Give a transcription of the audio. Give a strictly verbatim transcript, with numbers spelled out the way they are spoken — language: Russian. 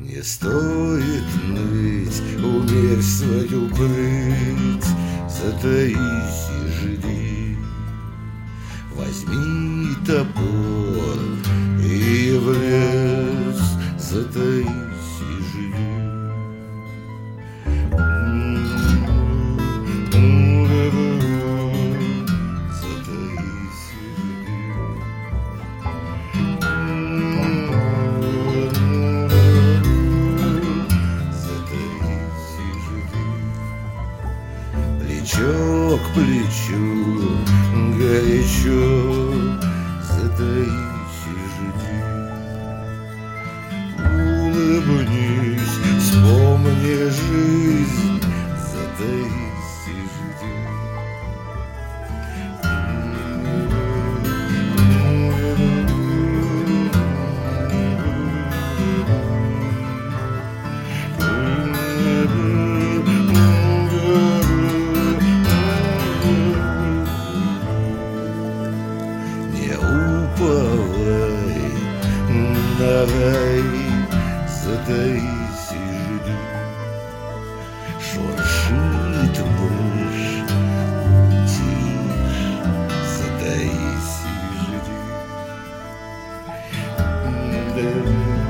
Не стоит ныть, умерь свою прыть, затаись и жди. Возьми топор и в лес затаись и жди. Затаись и жди. Затаись и жди. Плечо к плечу, горячо, затаись и жди. Улыбнись, вспомни жизнь, затаись и жди. Не уповай на рай, затаись и жди. Шуршит мышь, тишь, затаись и жди.